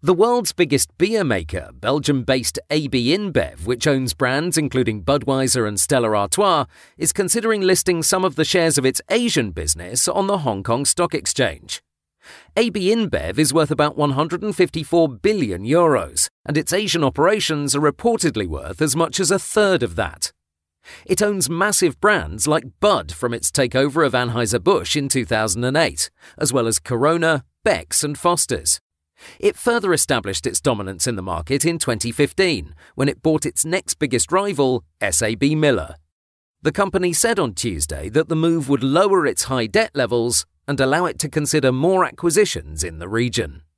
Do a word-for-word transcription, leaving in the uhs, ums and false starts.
The world's biggest beer maker, Belgium-based A B InBev, which owns brands including Budweiser and Stella Artois, is considering listing some of the shares of its Asian business on the Hong Kong Stock Exchange. A B InBev is worth about one hundred fifty-four billion euros, and its Asian operations are reportedly worth as much as a third of that. It owns massive brands like Bud from its takeover of Anheuser-Busch in two thousand eight, as well as Corona, Beck's and Foster's. It further established its dominance in the market in twenty fifteen, when it bought its next biggest rival, S A B Miller. The company said on Tuesday that the move would lower its high debt levels and allow it to consider more acquisitions in the region.